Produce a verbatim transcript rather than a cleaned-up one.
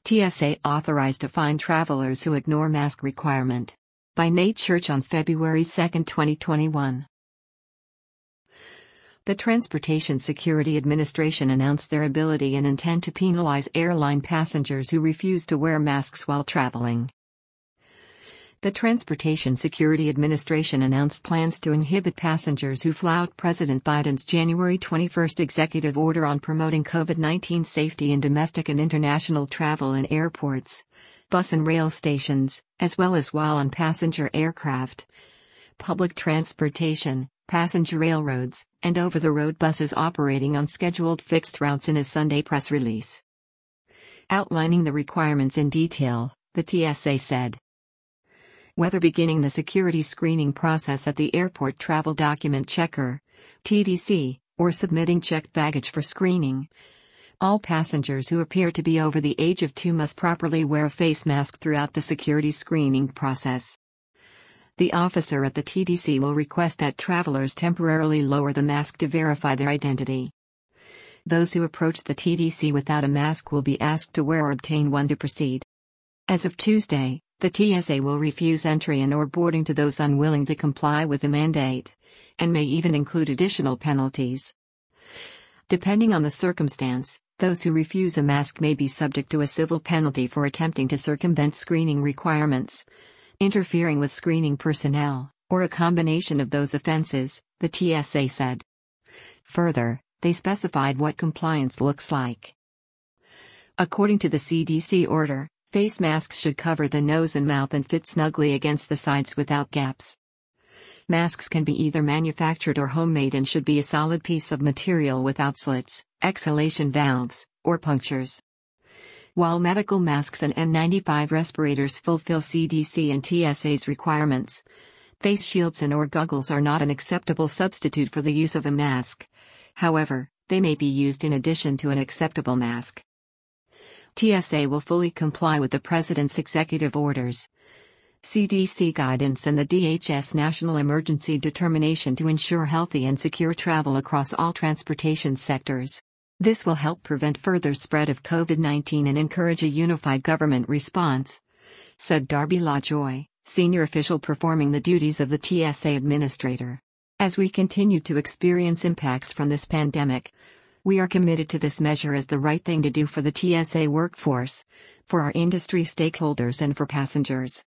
T S A authorized to fine travelers who ignore mask requirement. By Nate Church on February second, twenty twenty-one. The Transportation Security Administration announced their ability and intent to penalize airline passengers who refuse to wear masks while traveling. The Transportation Security Administration announced plans to inhibit passengers who flout President Biden's January twenty-first executive order on promoting COVID nineteen safety in domestic and international travel in airports, bus and rail stations, as well as while on passenger aircraft, public transportation, passenger railroads, and over-the-road buses operating on scheduled fixed routes in a Sunday press release. Outlining the requirements in detail, the T S A said, whether beginning the security screening process at the Airport Travel Document Checker, T D C, or submitting checked baggage for screening, all passengers who appear to be over the age of two must properly wear a face mask throughout the security screening process. The officer at the T D C will request that travelers temporarily lower the mask to verify their identity. Those who approach the T D C without a mask will be asked to wear or obtain one to proceed. As of Tuesday, the T S A will refuse entry and or boarding to those unwilling to comply with the mandate, and may even include additional penalties. Depending on the circumstance, those who refuse a mask may be subject to a civil penalty for attempting to circumvent screening requirements, interfering with screening personnel, or a combination of those offenses, the T S A said. Further, they specified what compliance looks like. According to the C D C order, face masks should cover the nose and mouth and fit snugly against the sides without gaps. Masks can be either manufactured or homemade and should be a solid piece of material without slits, exhalation valves, or punctures. While medical masks and N ninety-five respirators fulfill C D C and T S A's requirements, face shields and or goggles are not an acceptable substitute for the use of a mask. However, they may be used in addition to an acceptable mask. T S A will fully comply with the President's executive orders, C D C guidance and the D H S National Emergency Determination to ensure healthy and secure travel across all transportation sectors. This will help prevent further spread of COVID nineteen and encourage a unified government response, said Darby LaJoy, senior official performing the duties of the T S A administrator. As we continue to experience impacts from this pandemic, we are committed to this measure as the right thing to do for the T S A workforce, for our industry stakeholders and for passengers.